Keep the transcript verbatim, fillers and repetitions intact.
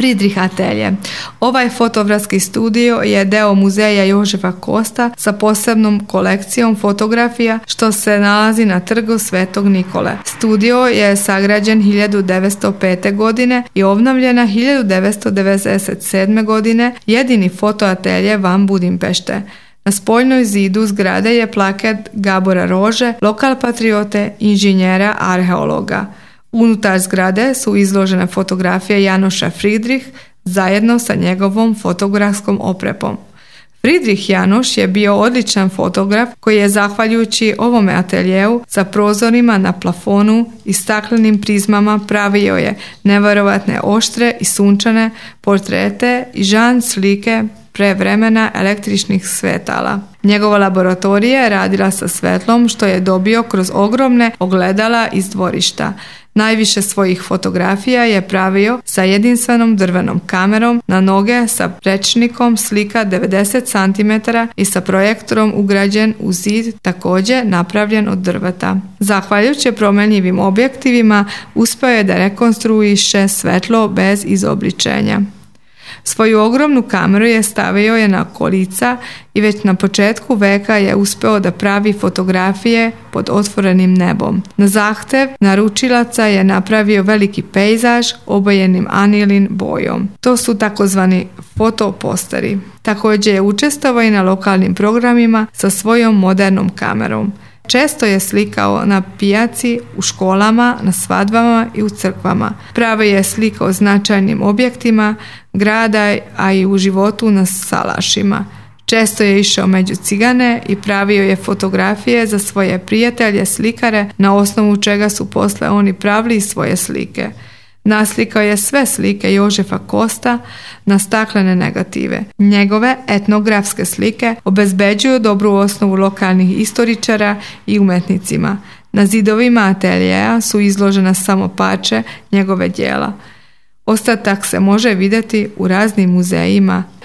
Friedrich atelje. Ovaj fotografski studio je deo muzeja Jožefa Kosta sa posebnom kolekcijom fotografija što se nalazi na trgu Svetog Nikole. Studio je sagrađen hiljadu devetsto pete. godine i obnovljena hiljadu devetsto devedeset sedme. godine, jedini fotoatelje van Budimpešte. Na spoljnoj zidu zgrade je plaket Gabora Rože, lokal patriote, inženjera, arheologa. Unutar zgrade su izložene fotografije Janoša Friedrich zajedno sa njegovom fotografskom opremom. Friedrich Janoš je bio odličan fotograf koji je zahvaljujući ovome ateljeu sa prozorima na plafonu i staklenim prizmama pravio je nevjerovatne oštre i sunčane portrete i žan slike pre vremena električnih svetala. Njegova laboratorija je radila sa svetlom što je dobio kroz ogromne ogledala iz dvorišta. Najviše svojih fotografija je pravio sa jedinstvenom drvenom kamerom na noge sa prečnikom slika devedeset centimetara i sa projektorom ugrađen u zid također napravljen od drveta. Zahvaljujući promenljivim objektivima uspio je da rekonstruiše svetlo bez izobličenja. Svoju ogromnu kameru je stavio je na kolica i već na početku veka je uspeo da pravi fotografije pod otvorenim nebom. Na zahtev naručilaca je napravio veliki pejzaž obojenim anilin bojom. To su takozvani fotoposteri. Također je učestvovao i na lokalnim programima sa svojom modernom kamerom. Često je slikao na pijaci, u školama, na svadbama i u crkvama. Pravio je slika o značajnim objektima grada, a i u životu na salašima. Često je išao među cigane i pravio je fotografije za svoje prijatelje slikare, na osnovu čega su posle oni pravili svoje slike. Naslikao je sve slike Jožefa Kosta na staklene negative. Njegove etnografske slike obezbeđuju dobru osnovu lokalnih istoričara i umetnicima. Na zidovima ateljeja su izložena samo parče njegove djela. Ostatak se može vidjeti u raznim muzejima.